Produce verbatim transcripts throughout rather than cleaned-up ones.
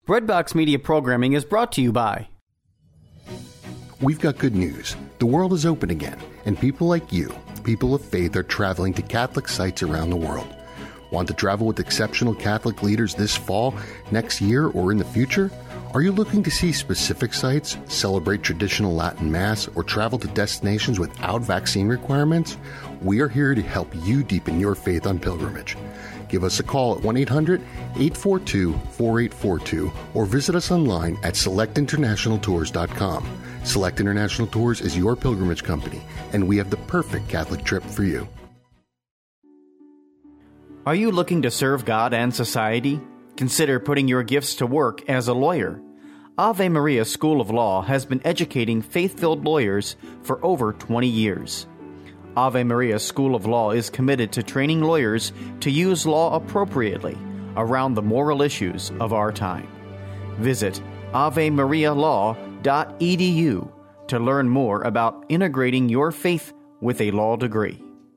Breadbox Media programming is brought to you by... We've got good news. The world is open again, and people like you, people of faith, are traveling to Catholic sites around the world. Want to travel with exceptional Catholic leaders this fall, next year, or in the future? Are you looking to see specific sites, celebrate traditional Latin Mass, or travel to destinations without vaccine requirements? We are here to help you deepen your faith on pilgrimage. Give us a call at one eight hundred eight four two four eight four two or visit us online at select international tours dot com. Select International Tours is your pilgrimage company, and we have the perfect Catholic trip for you. Are you looking to serve God and society? Consider putting your gifts to work as a lawyer. Ave Maria School of Law has been educating faith-filled lawyers for over twenty years. Ave Maria School of Law is committed to training lawyers to use law appropriately around the moral issues of our time. Visit ave maria law dot e d u to learn more about integrating your faith with a law degree.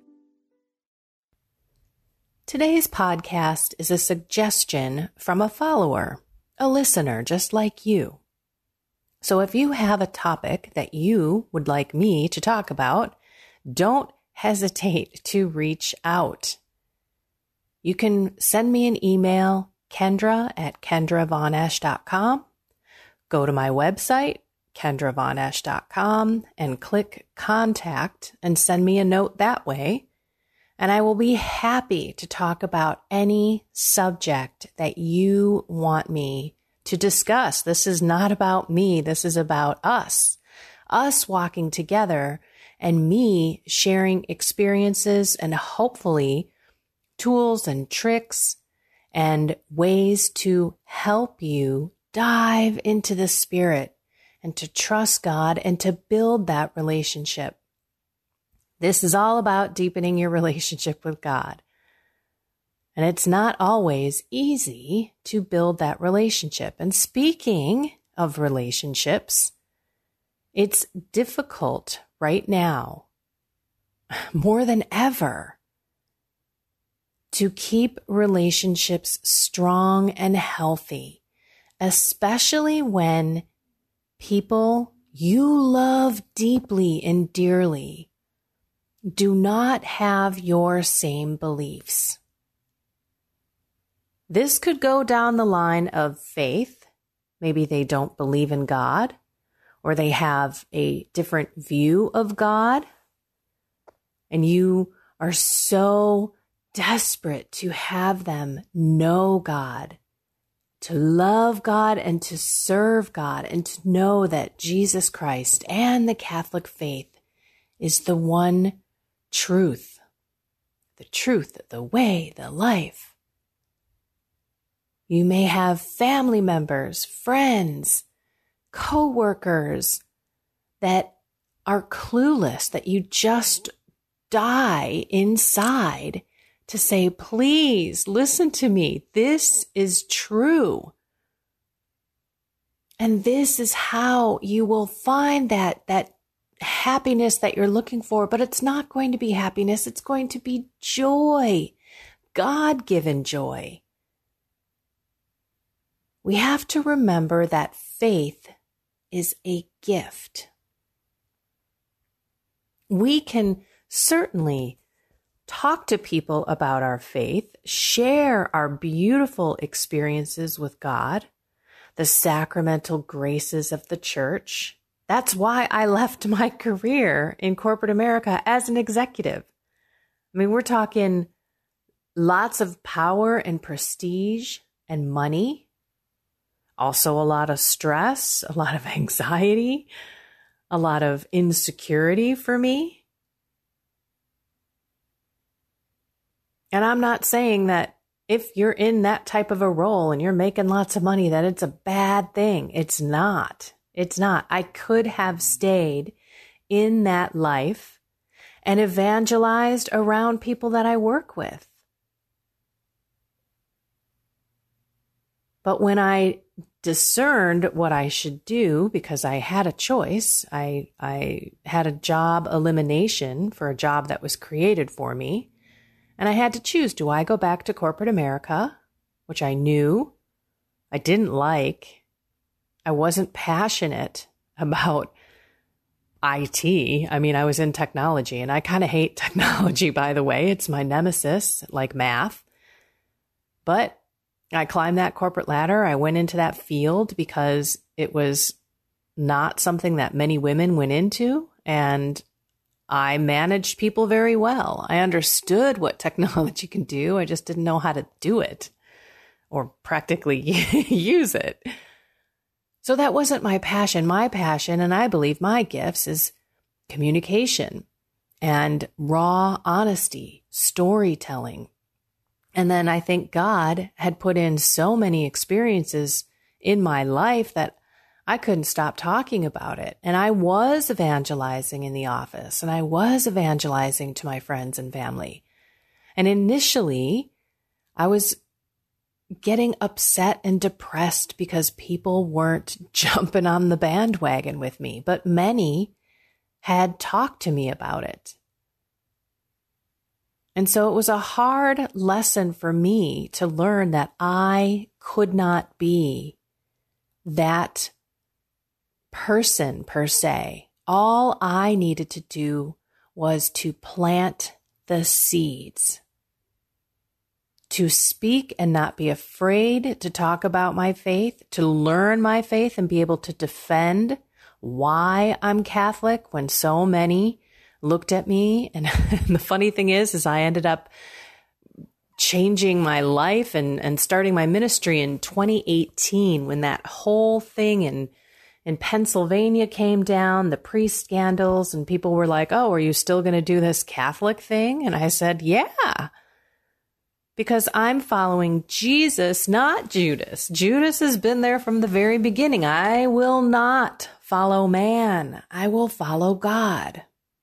Today's podcast is a suggestion from a follower, a listener just like you. So if you have a topic that you would like me to talk about, don't hesitate to reach out. You can send me an email, Kendra at kendra von esch dot com. Go to my website, kendra von esch dot com, and click Contact and send me a note that way. And I will be happy to talk about any subject that you want me to discuss. This is not about me. This is about us. Us walking together and me sharing experiences and hopefully tools and tricks and ways to help you dive into the Spirit and to trust God and to build that relationship. This is all about deepening your relationship with God. And it's not always easy to build that relationship. And speaking of relationships, it's difficult right now, more than ever, to keep relationships strong and healthy, especially when people you love deeply and dearly do not have your same beliefs. This could go down the line of faith. Maybe they don't believe in God, or they have a different view of God, and you are so desperate to have them know God, to love God and to serve God, and to know that Jesus Christ and the Catholic faith is the one truth, the truth, the way, the life. You may have family members, friends, co-workers that are clueless, that you just die inside to say, please listen to me. This is true. And this is how you will find that, that happiness that you're looking for, but it's not going to be happiness. It's going to be joy, God-given joy. We have to remember that faith is a gift. We can certainly talk to people about our faith, share our beautiful experiences with God, the sacramental graces of the church. That's why I left my career in corporate America as an executive. I mean, we're talking lots of power and prestige and money, also a lot of stress, a lot of anxiety, a lot of insecurity for me. And I'm not saying that if you're in that type of a role and you're making lots of money, that it's a bad thing. It's not. It's not. I could have stayed in that life and evangelized around people that I work with. But when I discerned what I should do, because I had a choice, I, I had a job elimination for a job that was created for me. And I had to choose, do I go back to corporate America, which I knew I didn't like. I wasn't passionate about I T. I mean, I was in technology, and I kind of hate technology, by the way. It's my nemesis, like math. But I climbed that corporate ladder. I went into that field because it was not something that many women went into, and I managed people very well. I understood what technology can do. I just didn't know how to do it or practically use it. So that wasn't my passion. My passion, and I believe my gifts, is communication and raw honesty, storytelling. And then I think God had put in so many experiences in my life that I couldn't stop talking about it. And I was evangelizing in the office, and I was evangelizing to my friends and family. And initially, I was getting upset and depressed because people weren't jumping on the bandwagon with me, but many had talked to me about it. And so it was a hard lesson for me to learn that I could not be that person per se. All I needed to do was to plant the seeds, to speak and not be afraid to talk about my faith, to learn my faith and be able to defend why I'm Catholic when so many looked at me. And, and the funny thing is, is I ended up changing my life and, and starting my ministry in twenty eighteen when that whole thing in, in Pennsylvania came down, the priest scandals, and people were like, oh, are you still going to do this Catholic thing? And I said, yeah, because I'm following Jesus, not Judas. Judas has been there from the very beginning. I will not follow man. I will follow God.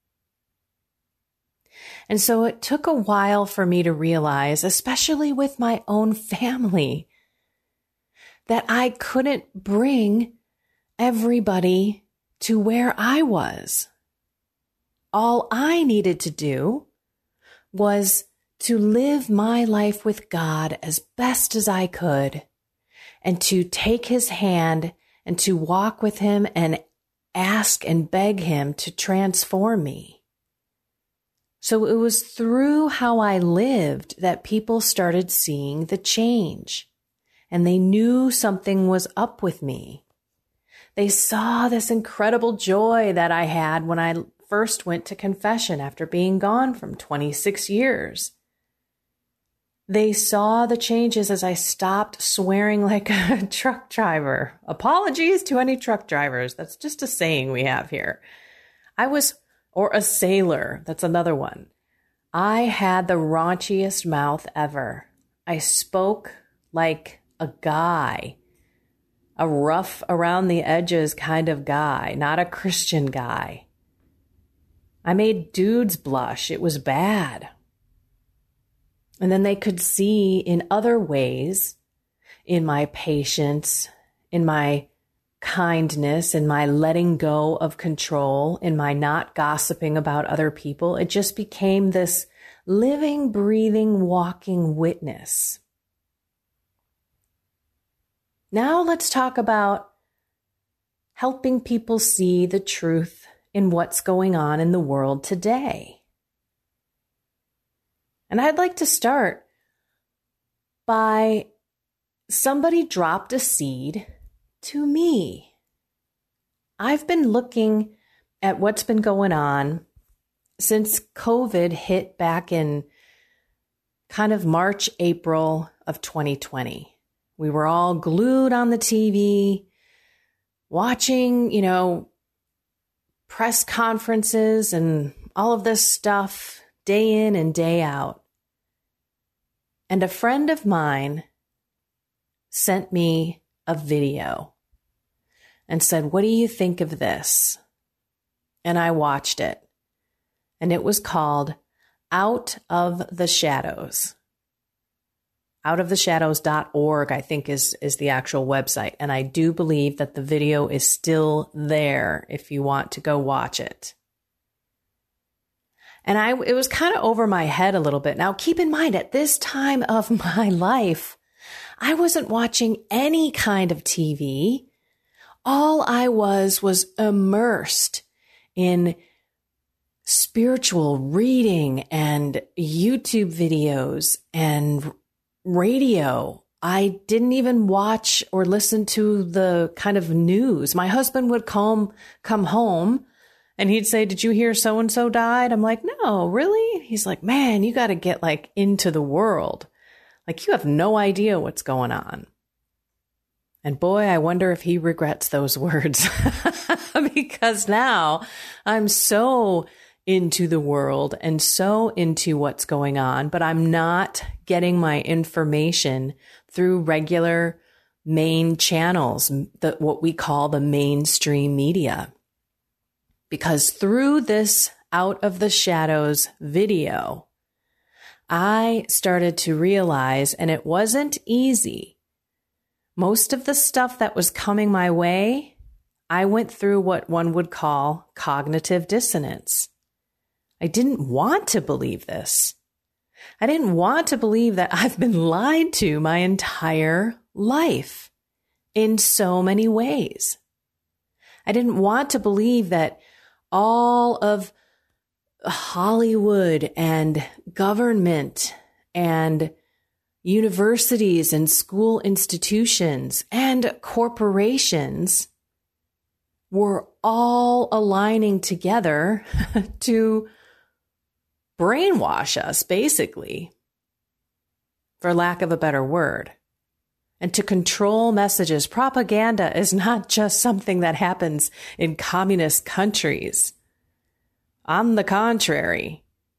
And so it took a while for me to realize, especially with my own family, that I couldn't bring everybody to where I was. All I needed to do was to live my life with God as best as I could, and to take his hand and to walk with him and ask and beg him to transform me. So it was through how I lived that people started seeing the change, and they knew something was up with me. They saw this incredible joy that I had when I first went to confession after being gone from twenty-six years. They saw the changes as I stopped swearing like a truck driver. Apologies to any truck drivers. That's just a saying we have here. I was, or a sailor. That's another one. I had the raunchiest mouth ever. I spoke like a guy, a rough around the edges kind of guy, not a Christian guy. I made dudes blush. It was bad. And then they could see in other ways, in my patience, in my kindness, in my letting go of control, in my not gossiping about other people. It just became this living, breathing, walking witness. Now let's talk about helping people see the truth in what's going on in the world today. And I'd like to start by somebody dropped a seed to me. I've been looking at what's been going on since COVID hit back in kind of March, April of twenty twenty. We were all glued on the T V, watching, you know, press conferences and all of this stuff day in and day out. And a friend of mine sent me a video and said, what do you think of this? And I watched it. And it was called Out of the Shadows. out of the shadows dot org, I think, is, is the actual website. And I do believe that the video is still there if you want to go watch it. And I, it was kind of over my head a little bit. Now, keep in mind, at this time of my life, I wasn't watching any kind of T V. All I was was immersed in spiritual reading and YouTube videos and radio. I didn't even watch or listen to the kind of news. My husband would come, come home and he'd say, did you hear so-and-so died? I'm like, no, really? He's like, man, you got to get like into the world. Like you have no idea what's going on. And boy, I wonder if he regrets those words because now I'm so into the world and so into what's going on, but I'm not getting my information through regular main channels, the, what we call the mainstream media. Because through this Out of the Shadows video, I started to realize, and it wasn't easy, most of the stuff that was coming my way, I went through what one would call cognitive dissonance. I didn't want to believe this. I didn't want to believe that I've been lied to my entire life in so many ways. I didn't want to believe that all of Hollywood and government and universities and school institutions and corporations were all aligning together to brainwash us, basically, for lack of a better word, and to control messages. Propaganda is not just something that happens in communist countries. On the contrary.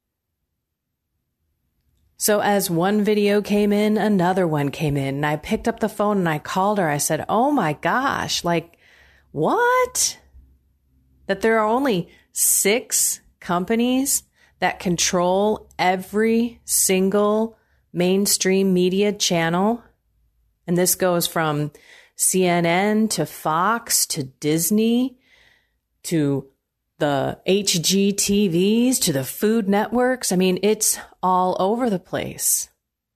So as one video came in, another one came in, and I picked up the phone and I called her. I said, oh my gosh, like, what? That there are only six companies that control every single mainstream media channel. And this goes from C N N to Fox to Disney to the H G T Vs to the Food Networks. I mean, it's all over the place.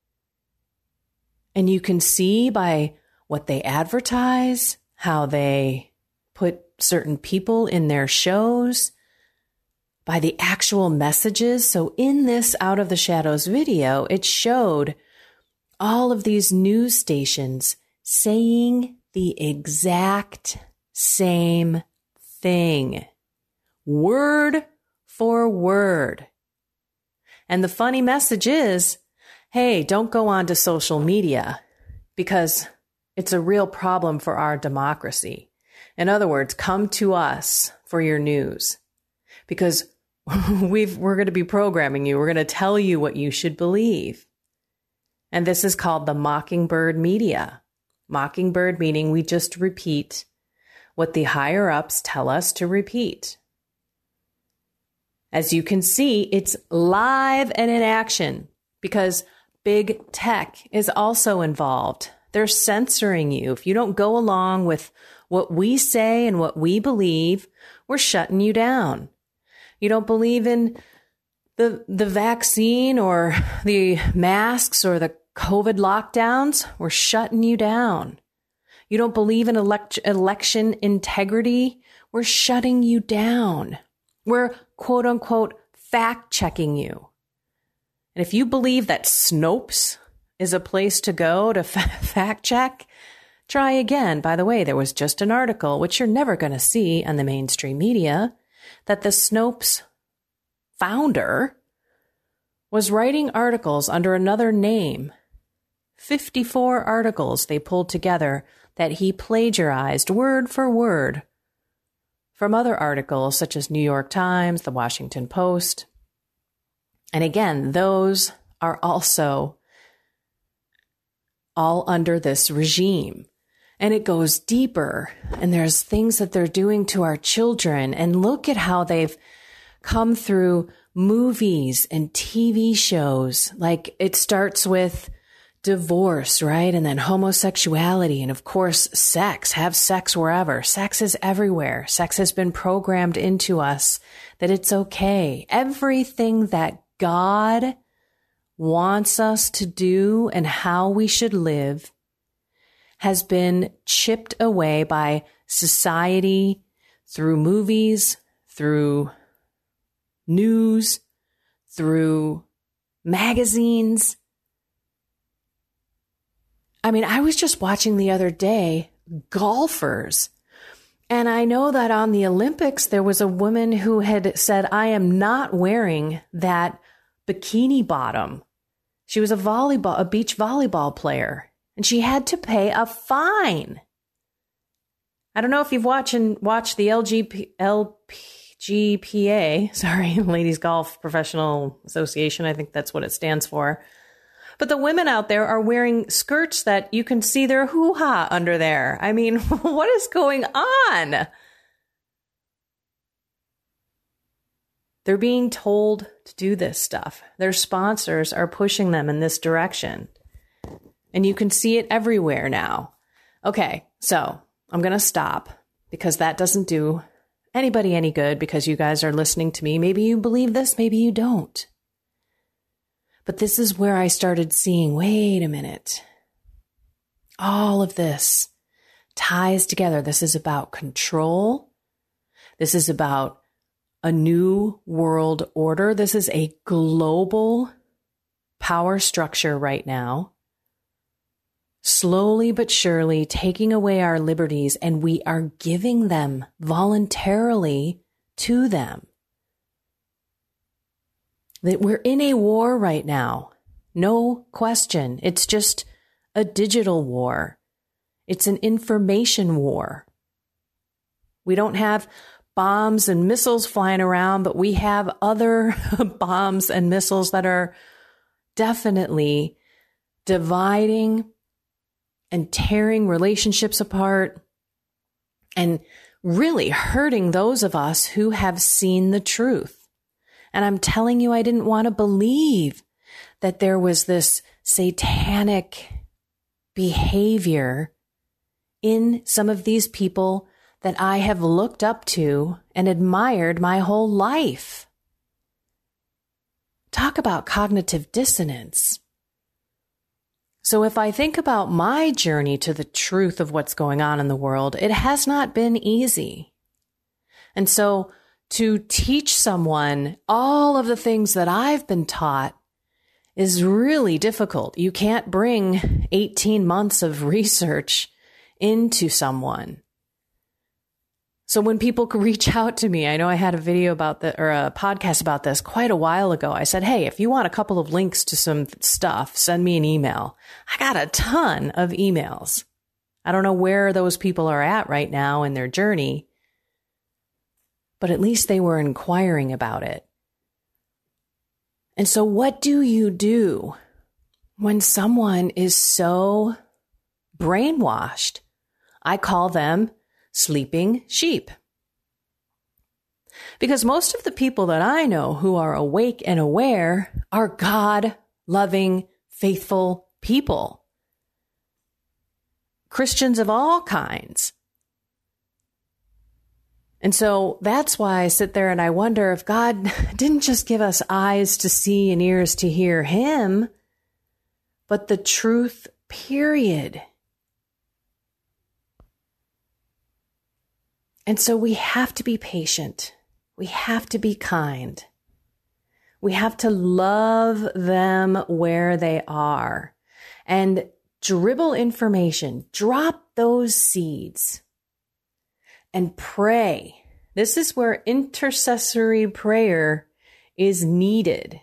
And you can see by what they advertise, how they put certain people in their shows, by the actual messages. So in this Out of the Shadows video, it showed all of these news stations saying the exact same thing. Word for word. And the funny message is, hey, don't go on to social media because it's a real problem for our democracy. In other words, come to us for your news because we've, we're going to be programming you. We're going to tell you what you should believe. And this is called the Mockingbird media. Mockingbird meaning we just repeat what the higher ups tell us to repeat. As you can see, it's live and in action because big tech is also involved. They're censoring you. If you don't go along with what we say and what we believe, we're shutting you down. You don't believe in the the vaccine or the masks or the COVID lockdowns, we're shutting you down. You don't believe in elect- election integrity, we're shutting you down. We're quote unquote fact checking you. And if you believe that Snopes is a place to go to f- fact check, try again. By the way, there was just an article, which you're never going to see on the mainstream media, that the Snopes founder was writing articles under another name. fifty-four articles they pulled together that he plagiarized word for word from other articles such as New York Times, the Washington Post. And again, those are also all under this regime. And it goes deeper. And there's things that they're doing to our children. And look at how they've come through movies and T V shows. Like it starts with divorce, right? And then homosexuality. And of course, sex. Have sex wherever. Sex is everywhere. Sex has been programmed into us that it's okay. Everything that God wants us to do and how we should live has been chipped away by society through movies, through news, through magazines. I mean, I was just watching the other day golfers. And I know that on the Olympics, there was a woman who had said, I am not wearing that bikini bottom. She was a volleyball, a beach volleyball player, and she had to pay a fine. I don't know if you've watched watched the L G P, L G P A, sorry, Ladies Golf Professional Association. I think that's what it stands for. But the women out there are wearing skirts that you can see their hoo-ha under there. I mean, what is going on? They're being told to do this stuff. Their sponsors are pushing them in this direction. And you can see it everywhere now. Okay, so I'm going to stop because that doesn't do anybody any good because you guys are listening to me. Maybe you believe this, maybe you don't. But this is where I started seeing, wait a minute. All of this ties together. This is about control. This is about a new world order. This is a global power structure right now, slowly but surely taking away our liberties, and we are giving them voluntarily to them. That we're in a war right now. No question. It's just a digital war. It's an information war. We don't have bombs and missiles flying around, but we have other bombs and missiles that are definitely dividing and tearing relationships apart and really hurting those of us who have seen the truth. And I'm telling you, I didn't want to believe that there was this satanic behavior in some of these people that I have looked up to and admired my whole life. Talk about cognitive dissonance. So if I think about my journey to the truth of what's going on in the world, it has not been easy. And so to teach someone all of the things that I've been taught is really difficult. You can't bring eighteen months of research into someone. So when people can reach out to me, I know I had a video about the, or a podcast about this quite a while ago. I said, hey, if you want a couple of links to some stuff, send me an email. I got a ton of emails. I don't know where those people are at right now in their journey, but at least they were inquiring about it. And so what do you do when someone is so brainwashed? I call them sleeping sheep. Because most of the people that I know who are awake and aware are God-loving, faithful people. Christians of all kinds. And so that's why I sit there and I wonder if God didn't just give us eyes to see and ears to hear him, but the truth, period. And so we have to be patient. We have to be kind. We have to love them where they are and dribble information, drop those seeds. And pray. This is where intercessory prayer is needed.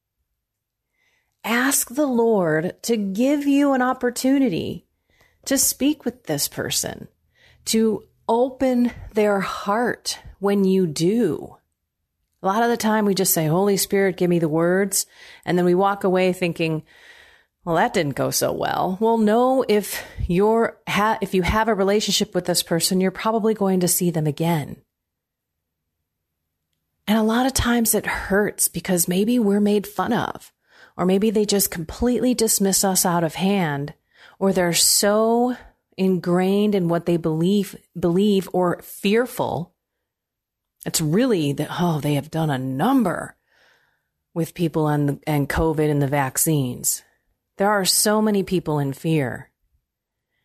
Ask the Lord to give you an opportunity to speak with this person, to open their heart when you do. A lot of the time we just say, Holy Spirit, give me the words. And then we walk away thinking, well, that didn't go so well. Well, no, if you're ha- if you have a relationship with this person, you're probably going to see them again. And a lot of times it hurts because maybe we're made fun of, or maybe they just completely dismiss us out of hand, or they're so ingrained in what they believe, believe or fearful. It's really that, oh, they have done a number with people on and COVID and the vaccines. There are so many people in fear.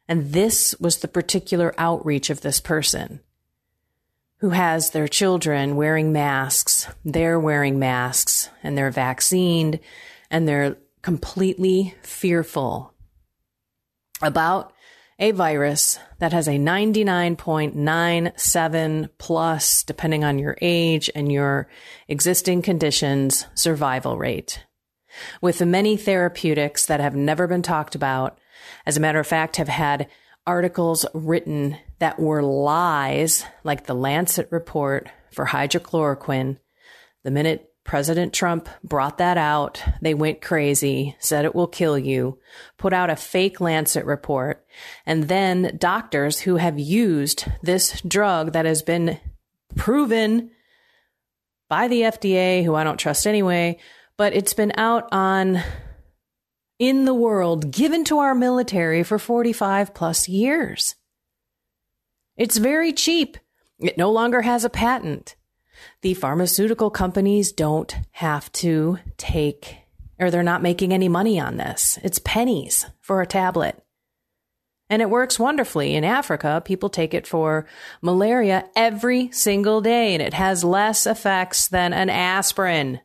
And this was the particular outreach of this person who has their children wearing masks. They're wearing masks and they're vaccinated and they're completely fearful about a virus that has a ninety-nine point nine seven plus, depending on your age and your existing conditions, survival rate. With many therapeutics that have never been talked about, as a matter of fact, have had articles written that were lies, like the Lancet report for hydrochloroquine. The minute President Trump brought that out, they went crazy, said it will kill you, put out a fake Lancet report. And then doctors who have used this drug that has been proven by the F D A, who I don't trust anyway, but it's been out on in the world, given to our military for forty-five plus years. It's very cheap. It no longer has a patent. The pharmaceutical companies don't have to take, or they're not making any money on this. It's pennies for a tablet. And it works wonderfully. In Africa, people take it for malaria every single day, and it has less effects than an aspirin.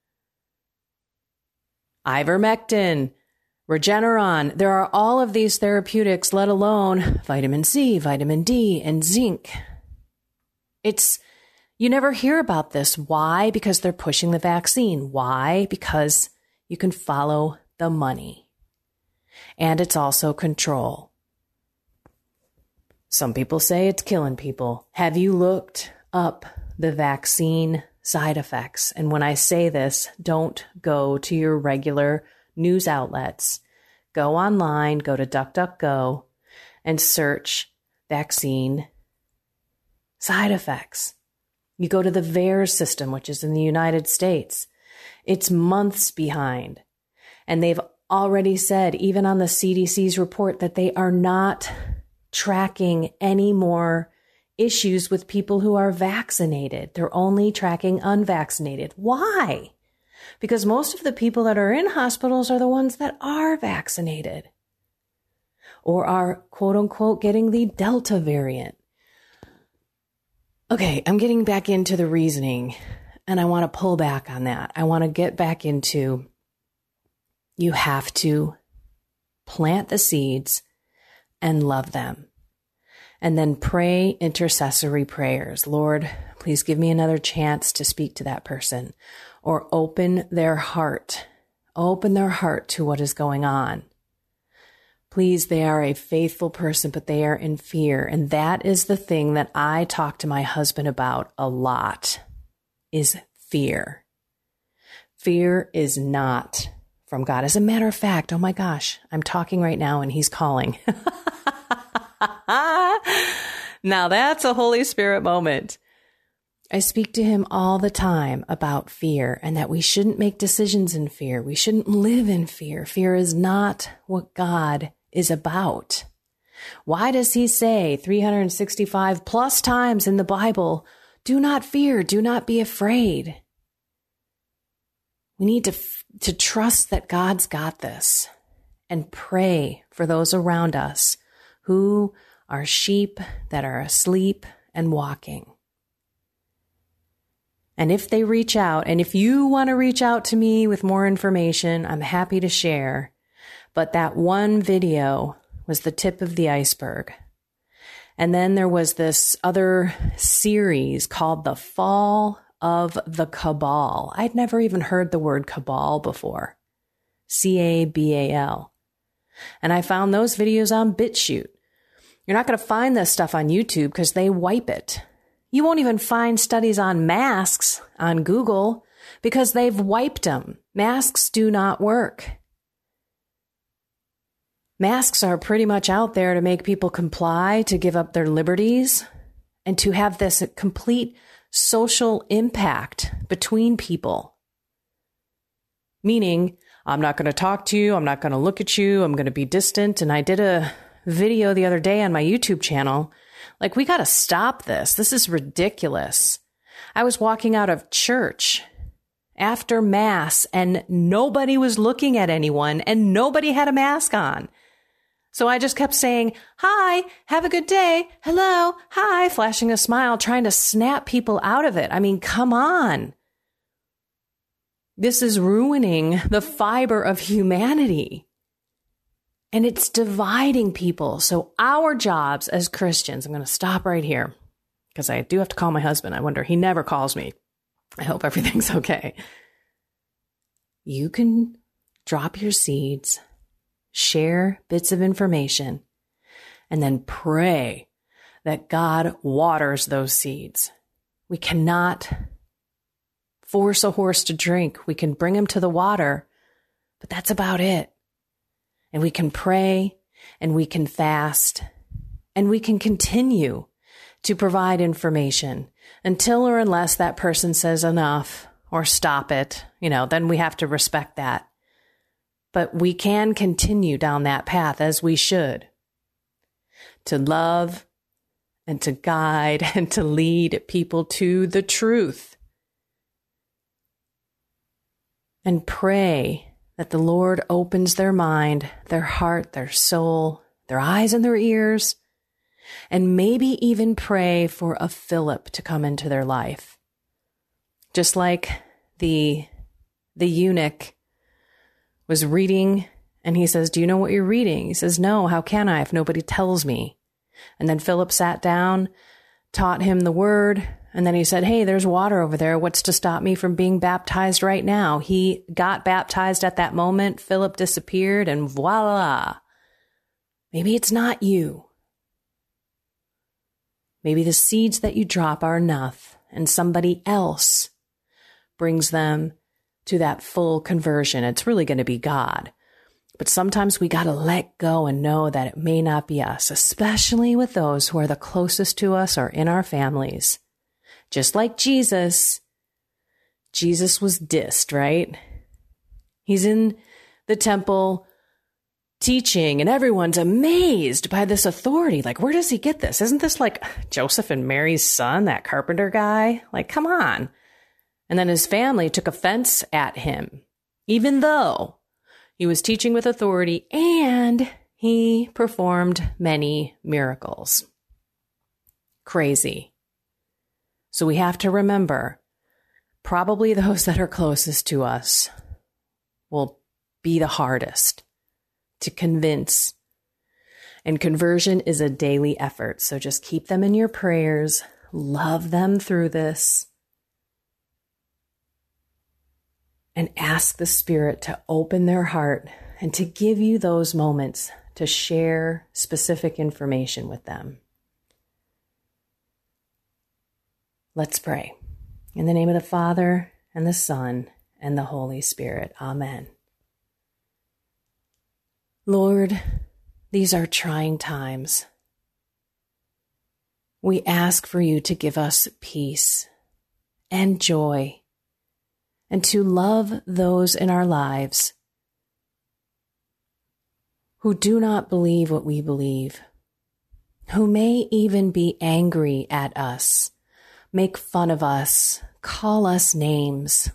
Ivermectin, Regeneron, there are all of these therapeutics, let alone vitamin C, vitamin D, and zinc. It's You never hear about this. Why? Because they're pushing the vaccine. Why? Because you can follow the money. And it's also control. Some people say it's killing people. Have you looked up the vaccine side effects? And when I say this, don't go to your regular news outlets. Go online, go to DuckDuckGo, and search vaccine side effects. You go to the V A E R S system, which is in the United States. It's months behind. And they've already said, even on the C D C's report, that they are not tracking any more issues with people who are vaccinated. They're only tracking unvaccinated. Why? Because most of the people that are in hospitals are the ones that are vaccinated or are, quote unquote, getting the Delta variant. Okay, I'm getting back into the reasoning, and I want to pull back on that. I want to get back into, you have to plant the seeds and love them. And then pray intercessory prayers. Lord, please give me another chance to speak to that person. Or open their heart. Open their heart to what is going on. Please, they are a faithful person, but they are in fear. And that is the thing that I talk to my husband about a lot, is fear. Fear is not from God. As a matter of fact, oh my gosh, I'm talking right now and he's calling. Now that's a Holy Spirit moment. I speak to him all the time about fear and that we shouldn't make decisions in fear. We shouldn't live in fear. Fear is not what God is about. Why does he say three hundred sixty-five plus times in the Bible, do not fear, do not be afraid? We need to, to trust that God's got this and pray for those around us who are sheep that are asleep and walking. And if they reach out, and if you want to reach out to me with more information, I'm happy to share. But that one video was the tip of the iceberg. And then there was this other series called The Fall of the Cabal. I'd never even heard the word cabal before. C A B A L. And I found those videos on BitChute. You're not going to find this stuff on YouTube because they wipe it. You won't even find studies on masks on Google because they've wiped them. Masks do not work. Masks are pretty much out there to make people comply, to give up their liberties, and to have this complete social impact between people. Meaning, I'm not going to talk to you, I'm not going to look at you, I'm going to be distant. And I did a video the other day on my YouTube channel. Like, we got to stop this. This is ridiculous. I was walking out of church after Mass and nobody was looking at anyone and nobody had a mask on. So I just kept saying, hi, have a good day. Hello, hi, flashing a smile, trying to snap people out of it. I mean, come on. This is ruining the fiber of humanity. And it's dividing people. So our jobs as Christians, I'm going to stop right here because I do have to call my husband. I wonder, he never calls me. I hope everything's okay. You can drop your seeds, share bits of information, and then pray that God waters those seeds. We cannot force a horse to drink. We can bring him to the water, but that's about it. And we can pray, and we can fast, and we can continue to provide information until or unless that person says enough or stop it. You know, then we have to respect that. But we can continue down that path as we should, to love and to guide and to lead people to the truth. And pray that the Lord opens their mind, their heart, their soul, their eyes and their ears, and maybe even pray for a Philip to come into their life. Just like the, the eunuch was reading, and he says, do you know what you're reading? He says, no, how can I if nobody tells me? And then Philip sat down, taught him the word, and then he said, hey, there's water over there. What's to stop me from being baptized right now? He got baptized at that moment. Philip disappeared, and voila. Maybe it's not you. Maybe the seeds that you drop are enough, and somebody else brings them to that full conversion. It's really going to be God. But sometimes we got to let go and know that it may not be us, especially with those who are the closest to us or in our families. Just like Jesus, Jesus was dissed, right? He's in the temple teaching, and everyone's amazed by this authority. Like, where does he get this? Isn't this like Joseph and Mary's son, that carpenter guy? Like, come on. And then his family took offense at him, even though he was teaching with authority and he performed many miracles. Crazy. So we have to remember, probably those that are closest to us will be the hardest to convince. And conversion is a daily effort. So just keep them in your prayers. Love them through this. And ask the Spirit to open their heart and to give you those moments to share specific information with them. Let's pray. In the name of the Father, and the Son, and the Holy Spirit. Amen. Lord, these are trying times. We ask for you to give us peace and joy, and to love those in our lives who do not believe what we believe, who may even be angry at us, make fun of us, call us names.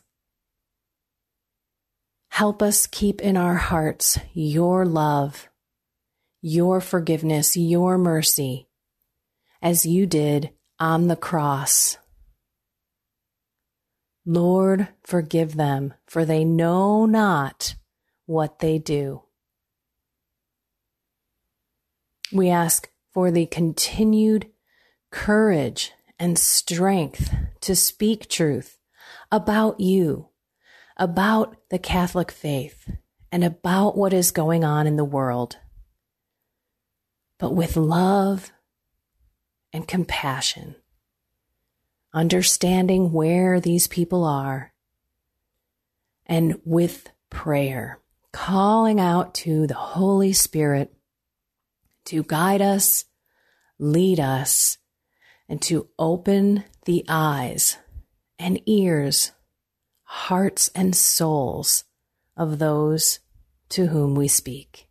Help us keep in our hearts your love, your forgiveness, your mercy, as you did on the cross. Lord, forgive them, for they know not what they do. We ask for the continued courage and strength to speak truth about you, about the Catholic faith, and about what is going on in the world, but with love and compassion, understanding where these people are, and with prayer, calling out to the Holy Spirit to guide us, lead us, and to open the eyes and ears, hearts and souls of those to whom we speak.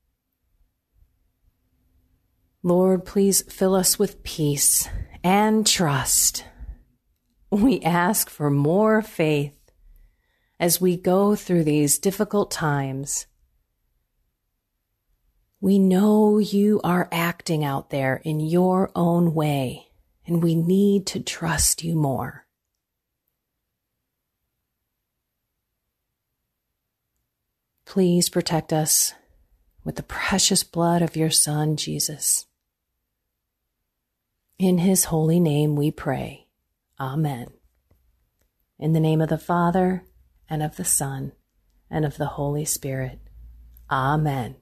Lord, please fill us with peace and trust. We ask for more faith as we go through these difficult times. We know you are acting out there in your own way, and we need to trust you more. Please protect us with the precious blood of your Son, Jesus. In his holy name we pray. Amen. In the name of the Father, and of the Son, and of the Holy Spirit. Amen.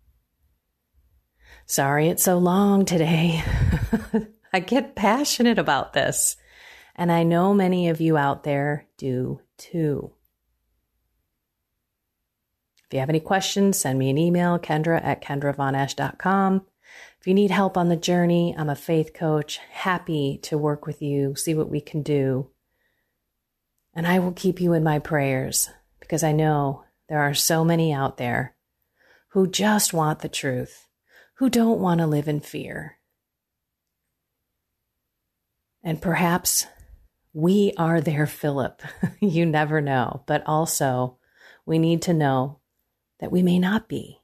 Sorry it's so long today. I get passionate about this, and I know many of you out there do too. If you have any questions, send me an email, Kendra at kendra von esch dot com. If you need help on the journey, I'm a faith coach, happy to work with you, see what we can do. And I will keep you in my prayers, because I know there are so many out there who just want the truth, who don't want to live in fear. And perhaps we are their Philip. You never know. But also, we need to know that we may not be.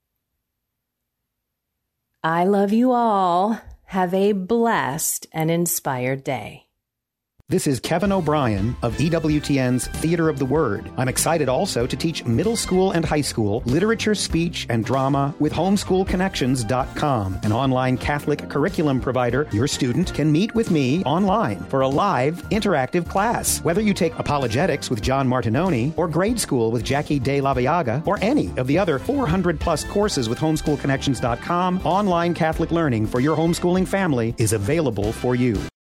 I love you all. Have a blessed and inspired day. This is Kevin O'Brien of E W T N's Theater of the Word. I'm excited also to teach middle school and high school literature, speech, and drama with homeschool connections dot com, an online Catholic curriculum provider. Your student can meet with me online for a live, interactive class. Whether you take apologetics with John Martinoni, or grade school with Jackie De La Viaga, or any of the other four hundred plus courses with homeschool connections dot com, online Catholic learning for your homeschooling family is available for you.